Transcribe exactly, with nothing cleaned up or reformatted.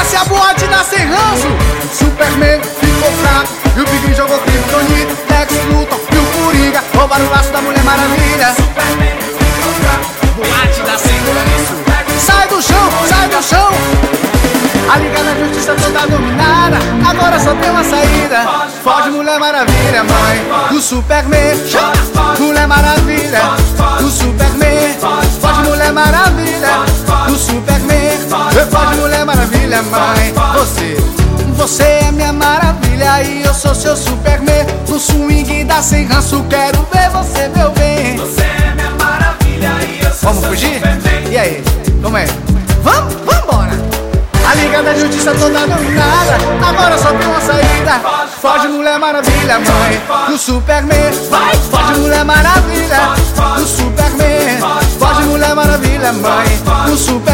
Essa é a boate da Sem Ranço. Superman ficou fraco e o Big jogou Kryptonite. Lex Luthor e o Coringa roubaram o laço da Mulher Maravilha. Superman ficou fraco, boate da Sem Ranço. Sai do chão, sai do chão. A Liga da Justiça toda dominada, agora só tem uma saída. Foge Mulher Maravilha, mãe do Superman. Mulher Maravilha do Superman. Foge Mulher Maravilha do Superman. Foge Mulher Maravilha, mãe. Você, você é minha maravilha e eu sou seu Superman. No swing da Sem Ranço, quero ver você, meu bem. Você é minha maravilha e eu sou Vamos seu fugir? Superman. E aí, como é? Vamos, vambora! A Liga da Justiça toda dominada, agora só tem uma saída. Foge Mulher Maravilha, mãe do Superman. Foge Mulher Maravilha do Superman. Foge Mulher Maravilha, mãe do Superman.